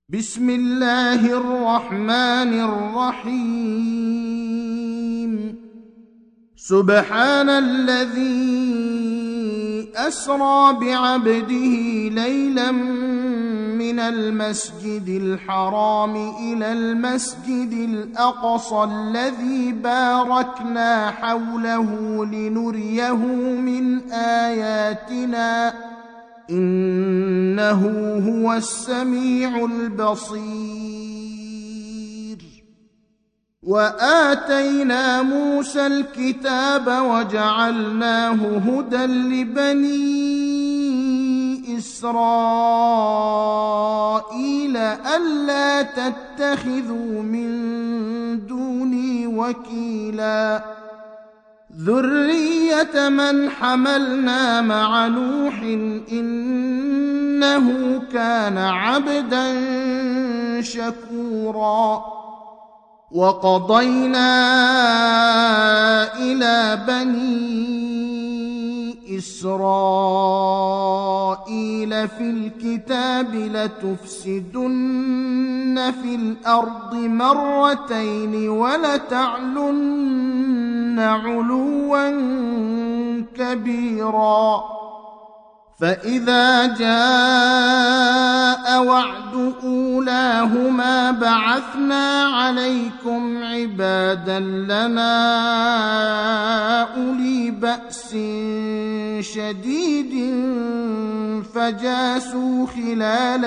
بسم الله الرحمن الرحيم. سبحان الذي أسرى بعبده ليلا من المسجد الحرام إلى المسجد الأقصى الذي باركنا حوله لنريه من آياتنا إنه هو السميع البصير. وآتينا موسى الكتاب وجعلناه هدى لبني إسرائيل ألا تتخذوا من دوني وكيلا ذرية من حملنا مع نوح إنه كان عبدا شكورا. وقضينا إلى بني إسرائيل في الكتاب لتفسدن في الأرض مرتين ولتعلن علوا كبيرا. فإذا جاء وعد أولاهما بعثنا عليكم عبادا لنا أولي بأس شديد فجاسوا خلال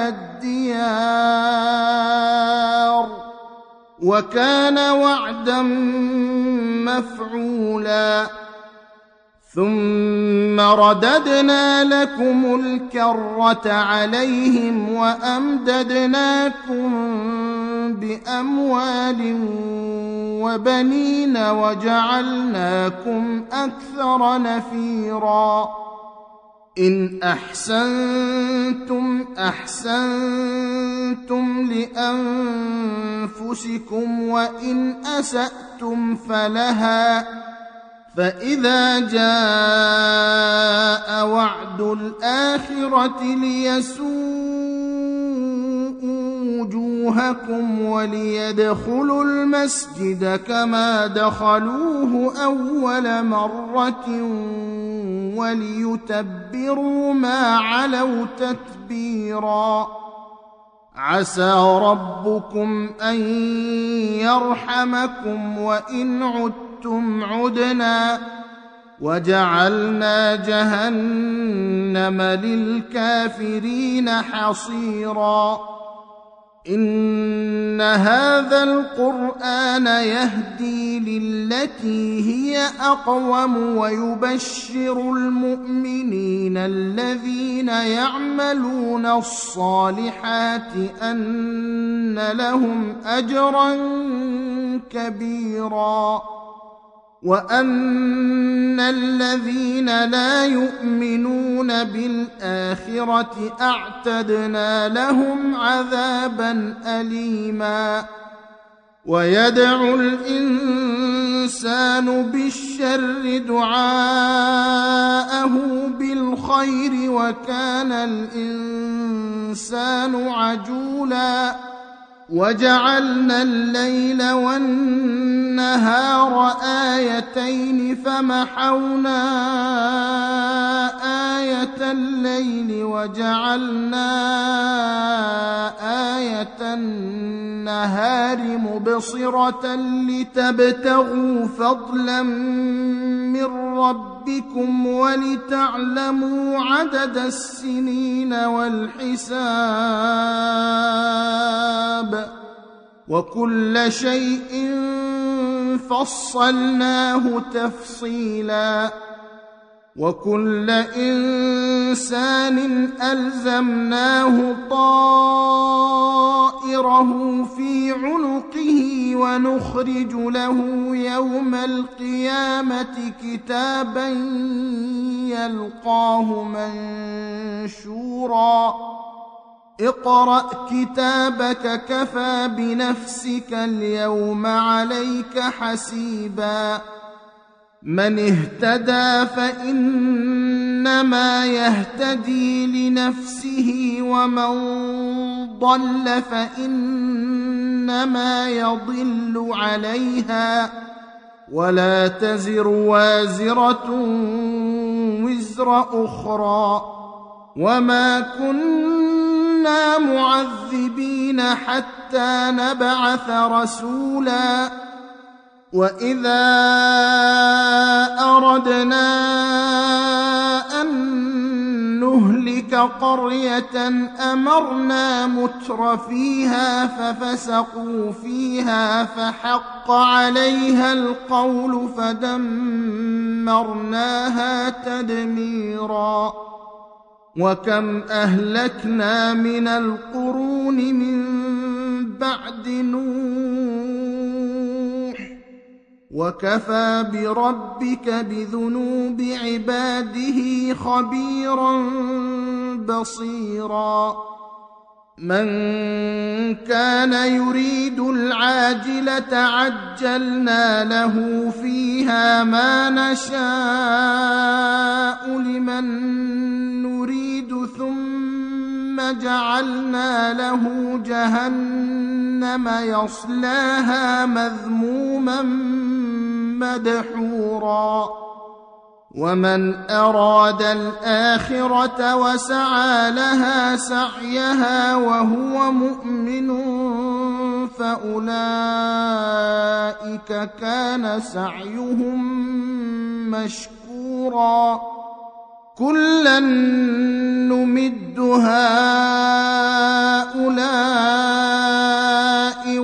الديار وكان وعدا مفعولا. ثم رددنا لكم الكرة عليهم وأمددناكم بأموال وبنين وجعلناكم أكثر نفيرا. إن أحسنتم أحسنتم لأنفسكم وإن أسأتم فلها. فإذا جاء وعد الآخرة ليسوءوا وجوهكم وليدخلوا المسجد كما دخلوه أول مرة وليتبروا ما علوا تتبيرا. عسى ربكم أن يرحمكم وإن عدتم عدنا وجعلنا جهنم للكافرين حصيرا. إن هذا القرآن يهدي للتي هي أقوم ويبشر المؤمنين الذين يعملون الصالحات أن لهم أجرا كبيرا وأن الذين لا يؤمنون بالآخرة أعتدنا لهم عذابا أليما. ويدعو الإنسان بالشر دعاءه بالخير وكان الإنسان عجولا. وجعلنا الليل والنهار آيتين فمحونا آية الليل وجعلنا آية النهار مبصرة لتبتغوا فضلا من ربكم ولتعلموا عدد السنين والحساب وكل شيء فصلناه تفصيلا. وكل إنسان ألزمناه طائره في عنقه ونخرج له يوم القيامة كتابا يلقاه منشورا. اقرأ كتابك كفى بنفسك اليوم عليك حسيبا. من اهتدى فإن فإنما يهتدي لنفسه ومن ضل فإنما يضل عليها ولا تزر وازرة وزر أخرى وما كنا معذبين حتى نبعث رسولا وإذا أردنا أن نهلك قرية أمرنا متر فيها ففسقوا فيها فحق عليها القول فدمرناها تدميرا وكم أهلكنا من القرون من بعد نوح وكفى بربك بذنوب عباده خبيرا بصيرا من كان يريد العاجلة عجلنا له فيها ما نشاء لمن نريد ثم جعلنا له جهنم يصلاها مذموما مدحورا ومن أراد الآخرة وسعى لها سعيها وهو مؤمن فأولئك كان سعيهم مشكورا كلا نمد هؤلاء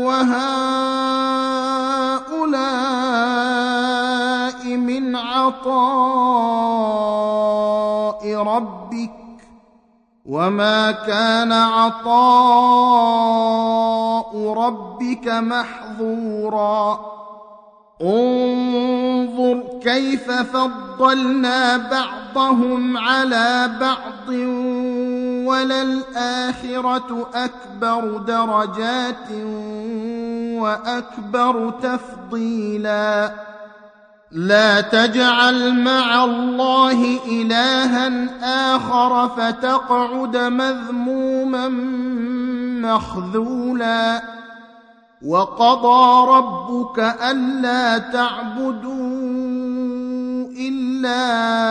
وهؤلاء من عطاء ربك وما كان عطاء ربك محظورا انظر كيف فضلنا بعضهم على بعض وللآخرة أكبر درجات وأكبر تفضيلا لا تجعل مع الله إلها آخر فتقعد مذموما مخذولا وقضى ربك ألا تعبدوا إلا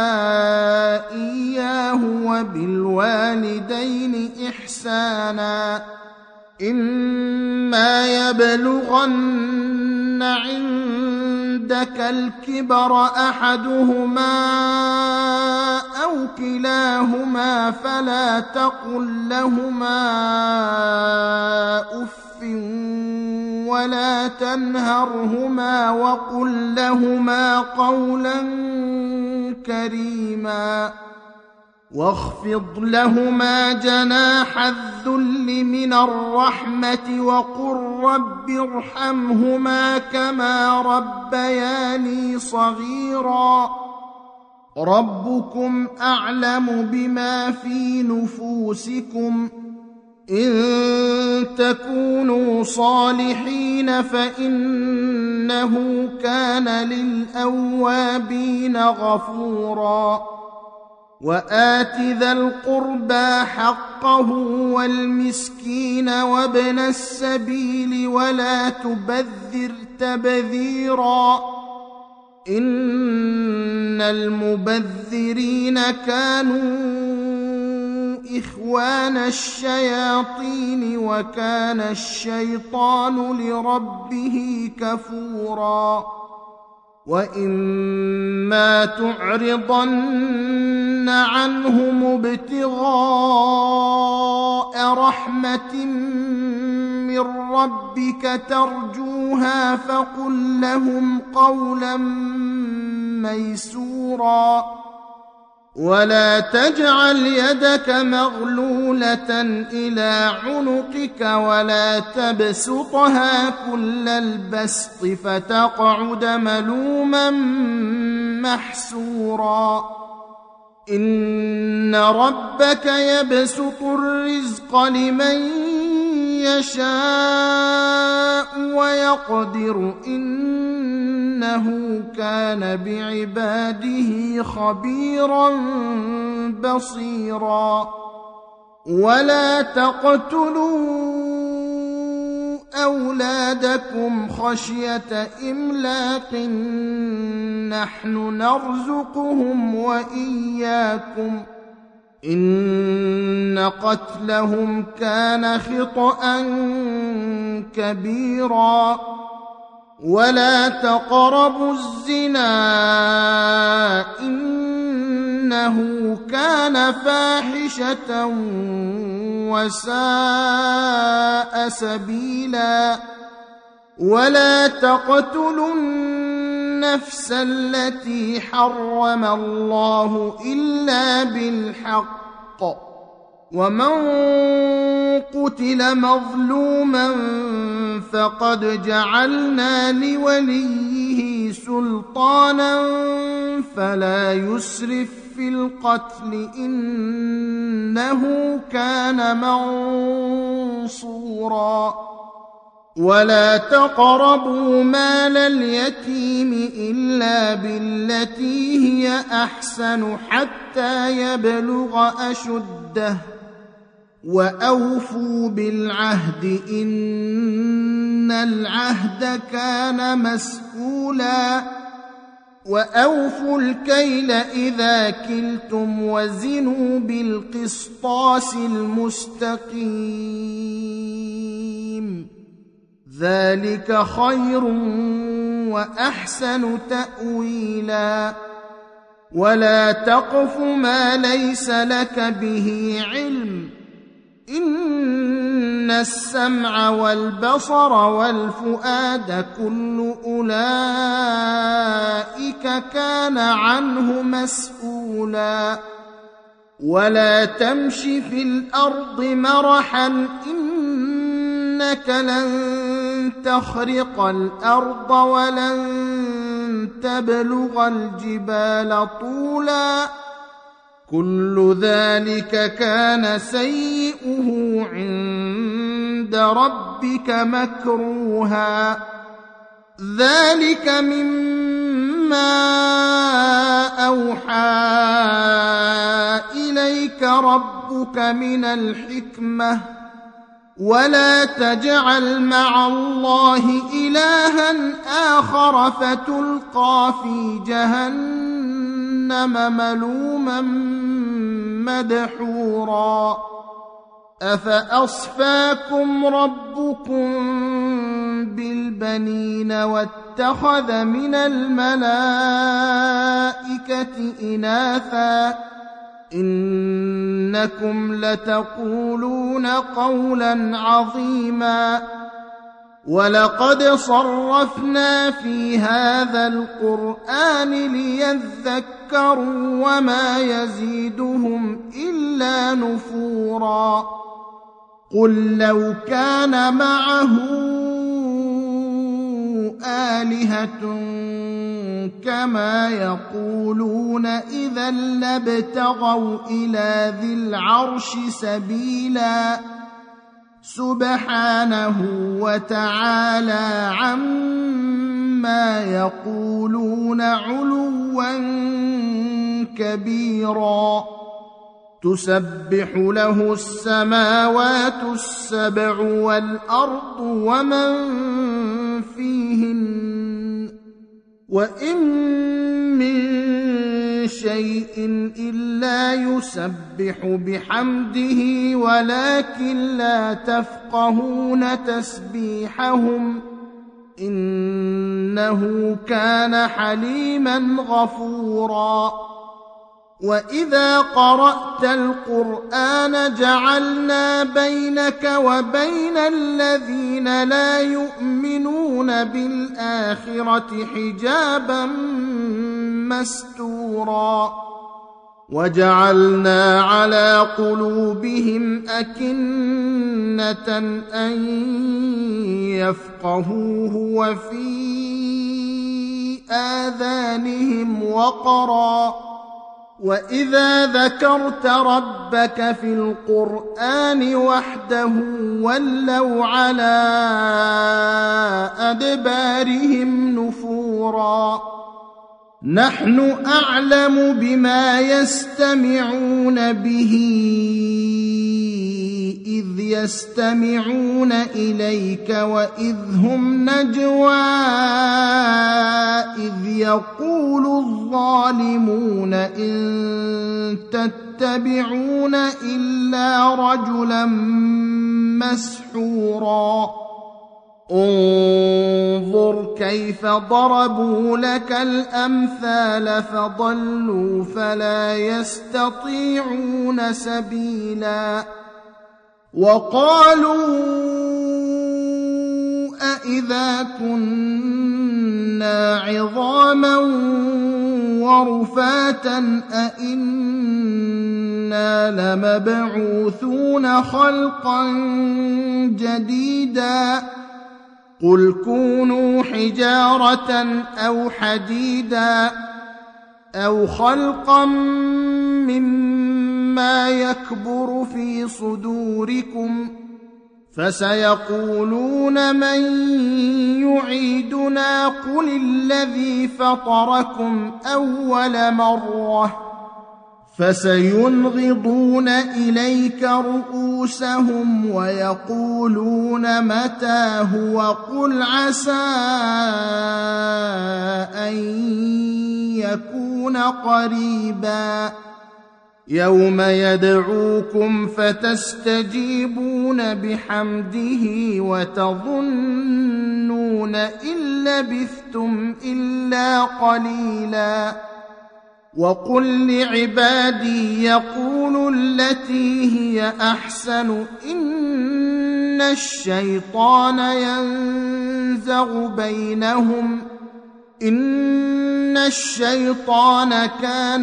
إياه وبالوالدين إحسانا إما يبلغن عندك الكبر أحدهما أو كلاهما فلا تقل لهما أف ولا تنهرهما وقل لهما قولا كريما واخفض لهما جناح الذل من الرحمة وقل رب ارحمهما كما ربياني صغيرا ربكم أعلم بما في نفوسكم إن تكونوا صالحين فإنه كان للأوابين غفورا وآت ذا القربى حقه والمسكين وابن السبيل ولا تبذر تبذيرا إن المبذرين كانوا إخوان الشياطين وكان الشيطان لربه كفورا وإما تعرضن عنهم ابتغاء رحمة من ربك ترجوها فقل لهم قولا ميسورا ولا تجعل يدك مغلولة إلى عنقك ولا تبسطها كل البسط فتقعد ملوما محسورا إن ربك يبسط الرزق لمن يشاء ويقدر إنه إنه كان بعباده خبيرا بصيرا ولا تقتلوا أولادكم خشية إملاق نحن نرزقهم وإياكم إن قتلهم كان خطأ كبيرا ولا تقربوا الزنا إنه كان فاحشة وساء سبيلا ولا تقتلوا النفس التي حرم الله إلا بالحق ومن قتل مظلوما فقد جعلنا لوليه سلطانا فلا يسرف في القتل إنه كان منصورا ولا تقربوا مال اليتيم إلا بالتي هي أحسن حتى يبلغ أشده وأوفوا بالعهد إن العهد كان مسؤولا وأوفوا الكيل إذا كلتم وزنوا بالقسطاس المستقيم ذلك خير وأحسن تأويلا ولا تقف ما ليس لك به علم إن السمع والبصر والفؤاد كل أولئك كان عنه مسؤولا ولا تمش في الأرض مرحا إنك لن تخرق الأرض ولن تبلغ الجبال طولا كل ذلك كان سيئه عند ربك مكروها ذلك مما أوحى إليك ربك من الحكمة ولا تجعل مع الله إلها آخر فتلقى في جهنم ملوما مدحورا أفأصفاكم ربكم بالبنين واتخذ من الملائكة إناثا إنكم لتقولون قولا عظيما ولقد صرفنا في هذا القرآن ليذكروا وما يزيدهم إلا نفورا قل لو كان معه آلهة كما يقولون إذا لابتغوا إلى ذي العرش سبيلا سبحانه وتعالى عما يقولون علوا كبيرا تسبح له السماوات السبع والأرض ومن فيهن وإن من شيء إلا يسبح بحمده ولكن لا تفقهون تسبيحهم إنه كان حليما غفورا وإذا قرأت القرآن جعلنا بينك وبين الذين لا يؤمنون بالآخرة حجابا مستورا وجعلنا على قلوبهم أكنة أن يفقهوه وفي آذانهم وقرا وإذا ذكرت ربك في القرآن وحده ولوا على أدبارهم نفورا نحن أعلم بما يستمعون به إذ يستمعون إليك وإذ هم نجوى إذ يقول الظالمون إن تتبعون إلا رجلا مسحورا انظر كيف ضربوا لك الأمثال فضلوا فلا يستطيعون سبيلا وقالوا أإذا كنا عظاما ورفاتا أإنا لمبعوثون خلقا جديدا قل كونوا حجارة أو حديدا أو خلقا مما يكبر في صدوركم فسيقولون من يعيدنا قل الذي فطركم أول مرة فسينغضون إليك رؤوسهم ويقولون متى هو قل عسى أن يكون قريبا يوم يدعوكم فتستجيبون بحمده وتظنون إن لبثتم إلا قليلا وقل لعبادي يقولوا التي هي أحسن إن الشيطان ينزغ بينهم إن الشيطان كان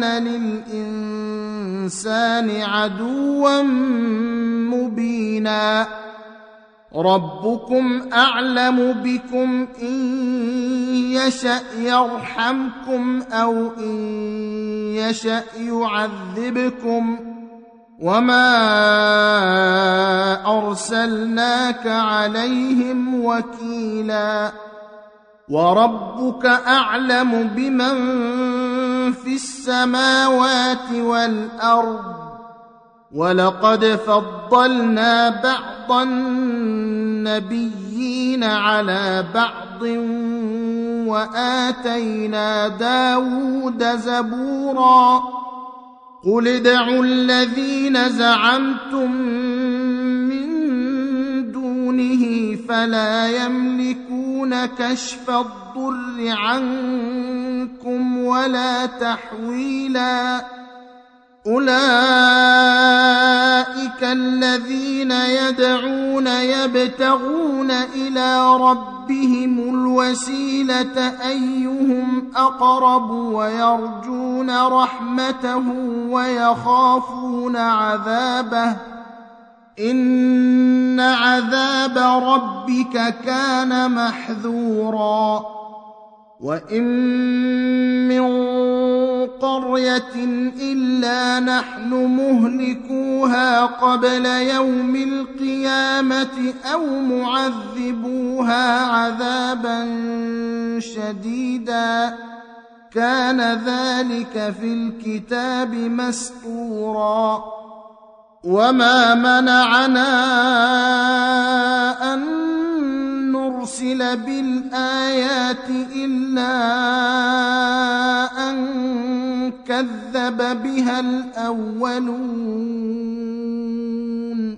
للإنسان عدوا مبينا ربكم أعلم بكم إن يشأ يرحمكم أو إن يشأ يعذبكم وما أرسلناك عليهم وكيلا وربك أعلم بمن في السماوات والأرض ولقد فضلنا بعض النبيين على بعض وآتينا داود زبورا قل ادعوا الذين زعمتم من دونه فلا يملكون كشف الضر عنكم ولا تحويلا أولئك الذين يدعون يبتغون إلى ربهم الوسيلة أيهم أقرب ويرجون رحمته ويخافون عذابه إن عذاب ربك كان محذورا وإن من قرية إلا نحن مهلكوها قبل يوم القيامة أو معذبوها عذابا شديدا كان ذلك في الكتاب مسطورا وما منعنا أن نرسل بالآيات إلا أن كذب بها الأولون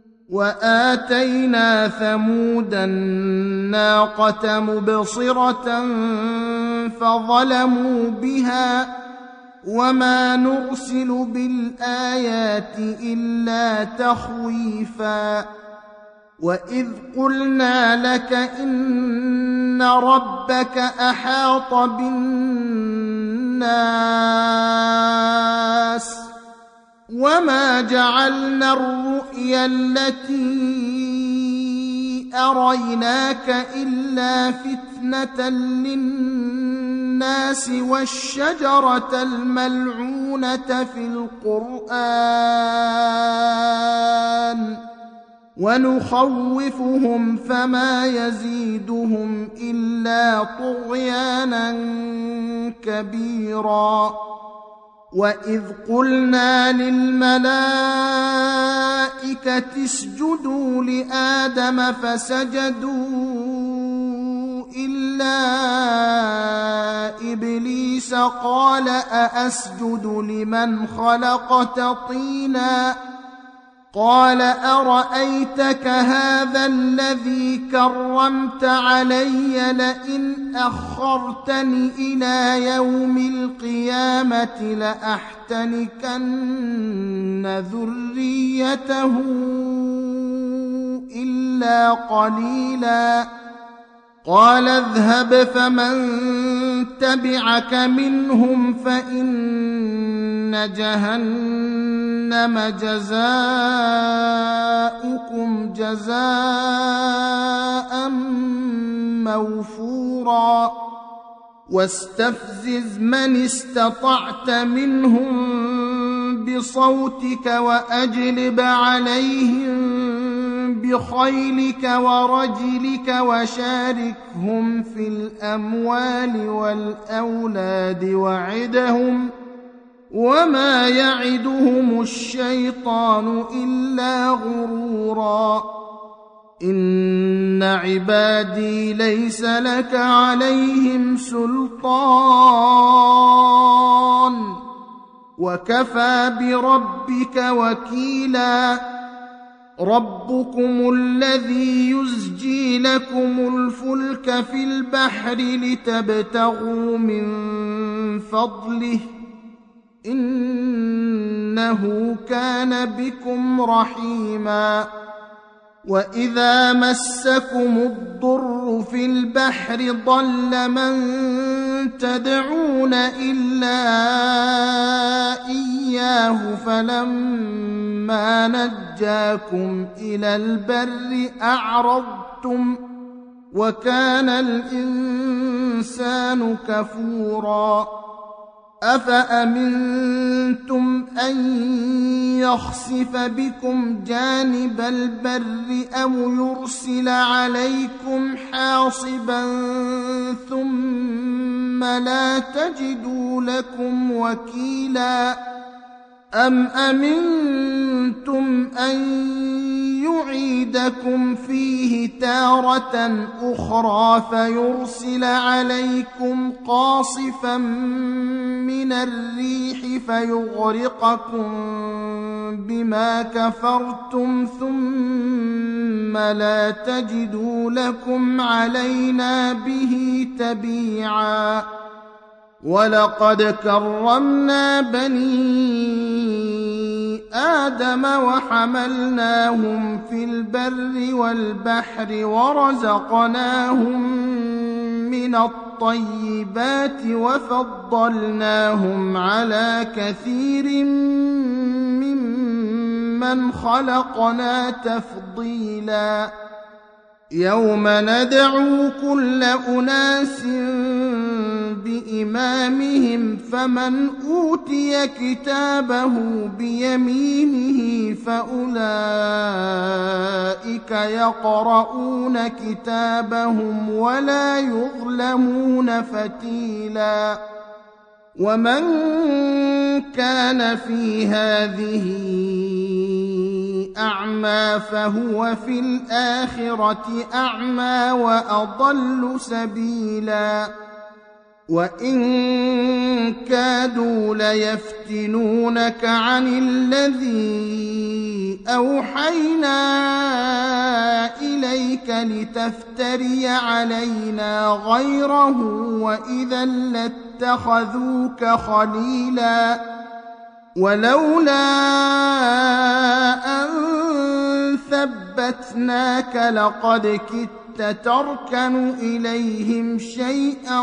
وآتينا ثمود الناقة مبصرة فظلموا بها وما نرسل بالآيات إلا تخويفا وإذ قلنا لك إن ربك أحاط بالناس وما جعلنا الرؤيا التي أريناك إلا فتنة للناس والشجرة الملعونة في القرآن ونخوفهم فما يزيدهم إلا طغيانا كبيرا وإذ قلنا للملائكة اسجدوا لآدم فسجدوا إلا إبليس قال أأسجد لمن خلقت طينا قال أرأيتك هذا الذي كرمت علي لئن أخرتني إلى يوم القيامة لأحتنكن ذريته إلا قليلا قال اذهب فمن تبعك منهم فإن جهنم جزاؤكم جزاء موفورا واستفزز من استطعت منهم بصوتك وأجلب عليهم بخيلك ورجلك وشاركهم في الأموال والأولاد وعدهم وما يعدهم الشيطان إلا غرورا إن عبادي ليس لك عليهم سلطان وكفى بربك وكيلا ربكم الذي يزجي لكم الفلك في البحر لتبتغوا من فضله إنه كان بكم رحيما وإذا مسكم الضر في البحر ضل من تدعون إلا إياه فلما نجاكم إلى البر أعرضتم وكان الإنسان كفورا أفأمنتم أن يخسف بكم جانب البر أو يرسل عليكم حاصبا ثم لا تجدوا لكم وكيلا أم أمنتم أن يعيدكم فيه تارة أخرى فيرسل عليكم قاصفا من الريح فيغرقكم بما كفرتم ثم لا تجدوا لكم علينا به تبيعا ولقد كرمنا بني آدم وحملناهم في البر والبحر ورزقناهم من الطيبات وفضلناهم على كثير ممن خلقنا تفضيلا يوم ندعو كل أناس بإمامهم فمن أوتي كتابه بيمينه فأولئك يقرؤون كتابهم ولا يظلمون فتيلا ومن كان في هذه أعمى فهو في الآخرة أعمى وأضل سبيلا وإن كادوا ليفتنونك عن الذي أوحينا إليك لتفتري علينا غيره وإذا لاتخذوك خليلا ولولا أن ثبتناك لقد كدت تركن إليهم شيئا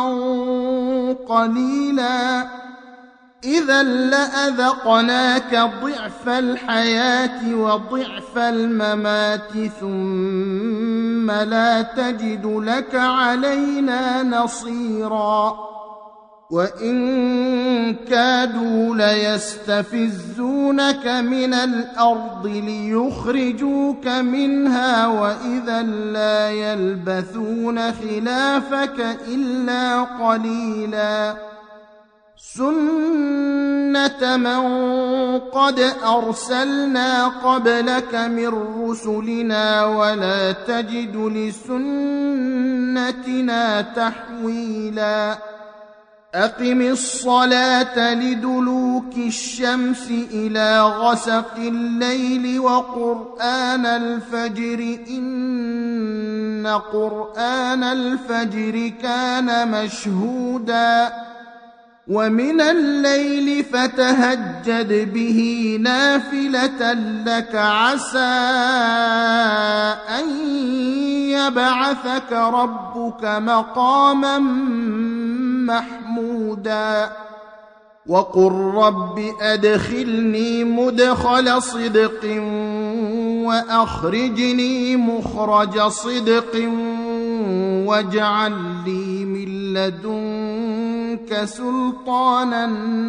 قليلا إذا لأذقناك ضعف الحياة وضعف الممات ثم لا تجد لك علينا نصيرا وإن كادوا ليستفزونك من الأرض ليخرجوك منها وإذا لا يلبثون خلافك إلا قليلا سنة من قد أرسلنا قبلك من رسلنا ولا تجد لسنتنا تحويلا أقم الصلاة لدلوك الشمس إلى غسق الليل وقرآن الفجر إن قرآن الفجر كان مشهودا ومن الليل فتهجد به نافلة لك عسى أن يبعثك ربك مقاما محمودا وقل رب أدخلني مدخل صدق وأخرجني مخرج صدق واجعل لي من لدنك سلطانا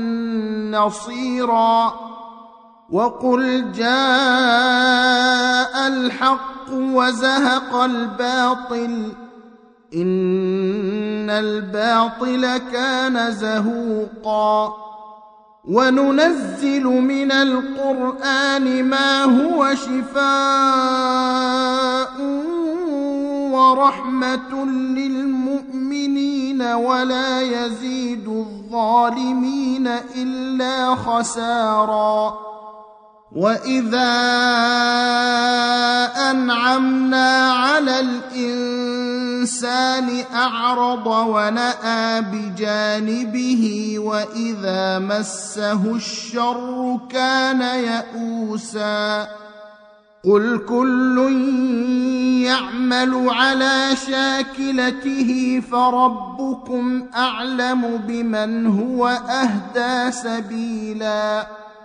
نصيرا وقل جاء الحق وزهق الباطل إن الباطل كان زهوقا وننزل من القرآن ما هو شفاء ورحمة للمؤمنين ولا يزيد الظالمين إلا خسارا وإذا أنعمنا على الإنسان أعرض ونأى بجانبه وإذا مسه الشر كان يئوسا قل كل يعمل على شاكلته فربكم أعلم بمن هو أهدى سبيلا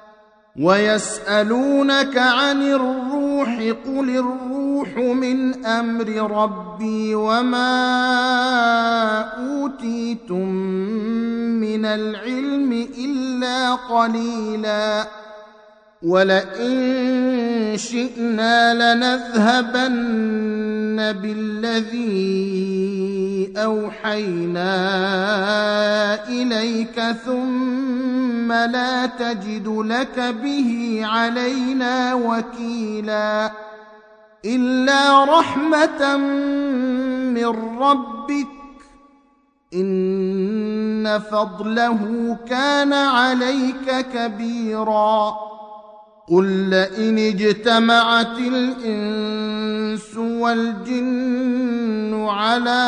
ويسألونك عن الروح قل الروح من أمر ربي وما أوتيتم من العلم إلا قليلا ولئن شئنا لنذهبن بالذي أوحينا إليك ثم لا تجد لك به علينا وكيلا إلا رحمة من ربك إن فضله كان عليك كبيرا قل لئن اجتمعت الإنس والجن على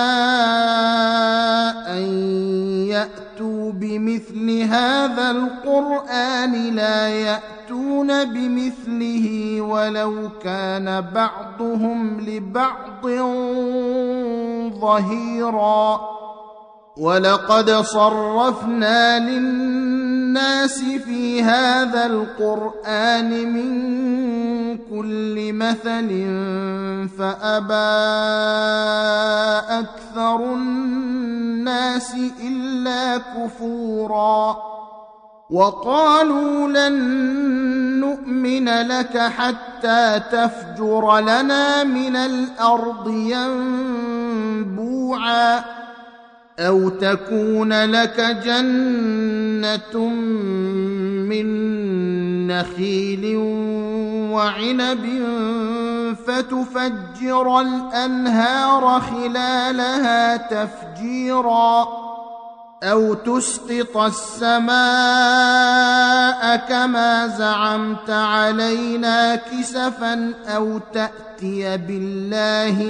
أن يأتوا بمثل هذا القرآن لا يأتون بمثله ولو كان بعضهم لبعض ظهيرا ولقد صرفنا للناس في هذا القرآن من كل مثل فأبى أكثر الناس إلا كفورا وقالوا لن نؤمن لك حتى تفجر لنا من الأرض ينبوعا أو تكون لك جنة من نخيل وعنب فتفجر الأنهار خلالها تفجيرا أو تسقط السماء كما زعمت علينا كسفا أو تأتي بالله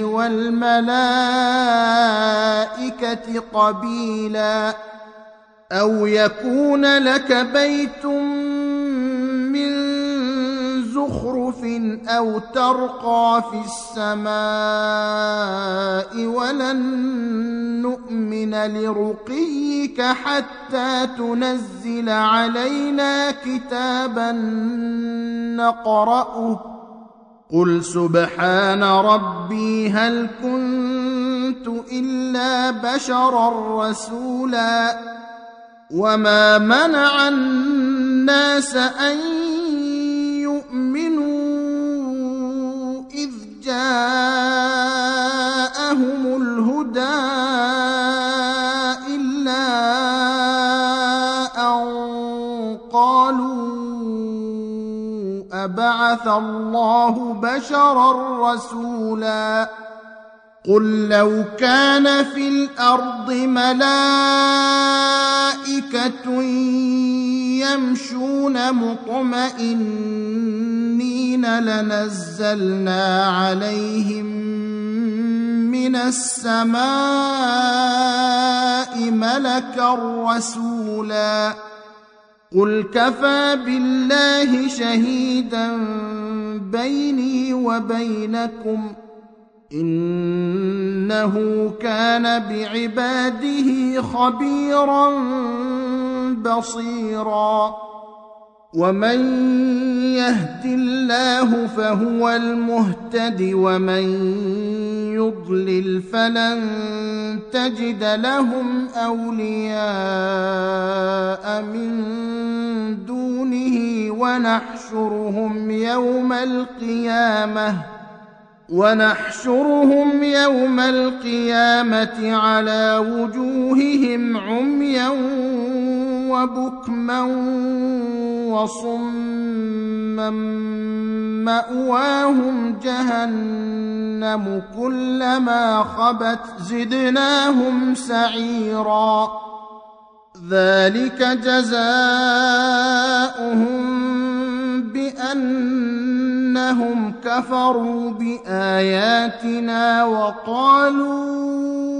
والملائكة قبيلا أو يكون لك بيت من زخرف أو ترقى في السماء ولن نؤمن لرقيك حتى تنزل علينا كتابا نقرأه قل سبحان ربي هل كنت إلا بشرا رسولا وما منع الناس أن يؤمنوا إذ جاءهم الهدى إلا أن قالوا أبعث الله بشرا رسولا قل لو كان في الأرض ملائكة يمشون مطمئنين لنزلنا عليهم من السماء ملكا رسولا قل كفى بالله شهيدا بيني وبينكم إنه كان بعباده خبيرا بصيرا ومن يهد الله فهو المهتد ومن يضلل فلن تجد لهم أولياء من دونه ونحشرهم يوم القيامة على وجوههم عميا وبكما وصما مأواهم جهنم كلما خبت زدناهم سعيرا ذلك جزاؤهم بأنهم كفروا بآياتنا وقالوا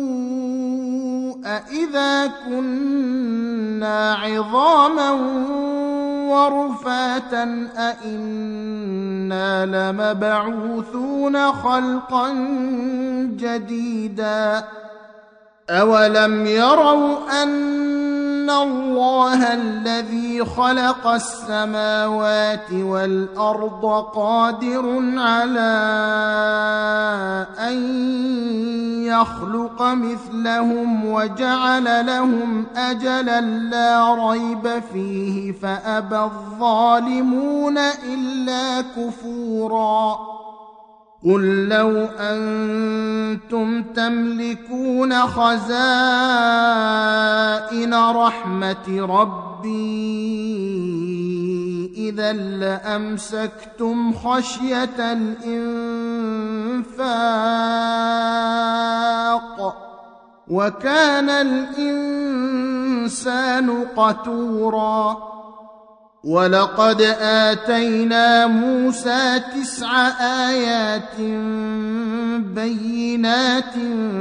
أإذا كنا عظاما ورفاتا أإنا لمبعوثون خلقا جديدا أولم يروا أن الله الذي خلق السماوات والأرض قادر على أن يخلق مثلهم وجعل لهم أجلا لا ريب فيه فأبى الظالمون إلا كفورا قل لو أنتم تملكون خزائن رحمة ربي إذا لأمسكتم خشية الإنفاق وكان الإنسان قتورا ولقد آتينا موسى 9 آيات بينات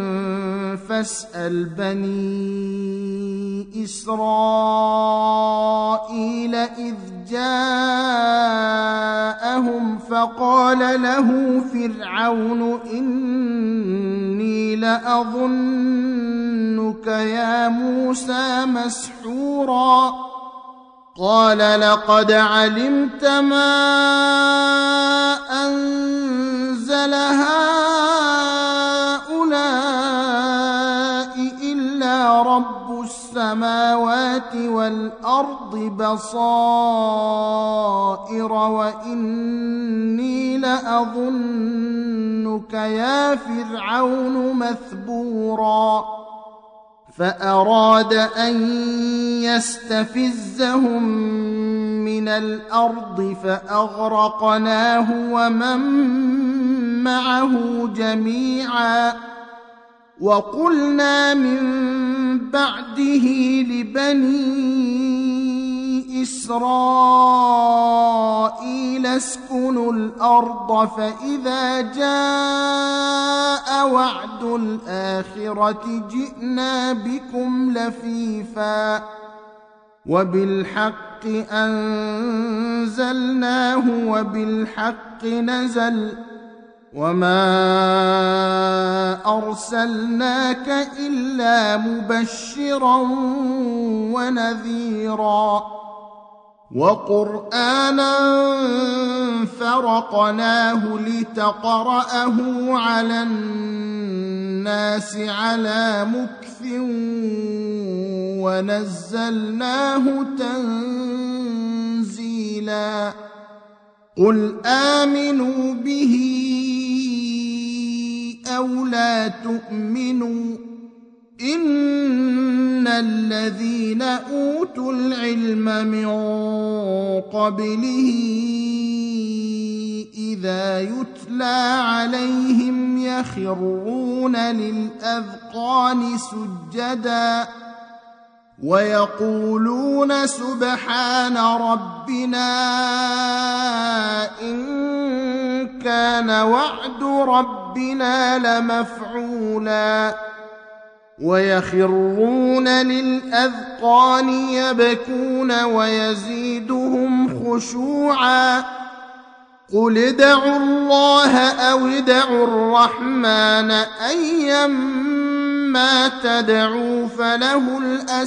فاسأل بني إسرائيل إذ جاءهم فقال له فرعون إني لأظنك يا موسى مسحورا قال لقد علمت ما أنزل هؤلاء إلا رب السماوات والأرض بصائر وإني لأظنك يا فرعون مثبورا فأراد أن يستفزهم من الأرض فأغرقناه ومن معه جميعا وقلنا من بعده لبني إسرائيل اسكنوا الأرض فإذا جاء وعد الآخرة جئنا بكم لفيفا وبالحق أنزلناه وبالحق نزل وما أرسلناك إلا مبشرا ونذيرا وقرآنا فرقناه لتقرأه على الناس على مكث ونزلناه تنزيلا قل آمنوا به أو لا تؤمنوا إن الذين أوتوا العلم من قبله إذا يتلى عليهم يخرون للأذقان سجدا ويقولون سبحان ربنا إن كان وعد ربنا لمفعولا ويخرون للأذقان يبكون ويزيدهم خشوعا قل ادعوا الله أو ادعوا الرحمن أيما تدعوا فله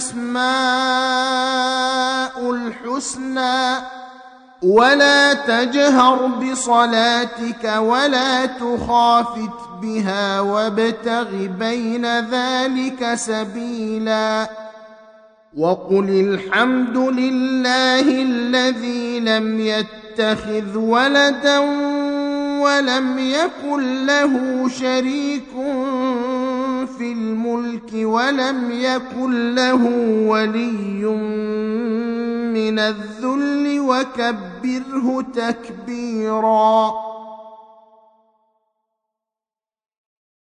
الأسماء الحسنى ولا تجهر بصلاتك ولا تخافت بها وابتغ بين ذلك سبيلا وقل الحمد لله الذي لم يتخذ ولدا ولم يكن له شريك في الملك ولم يكن له ولي من الذل وكبره تكبيرا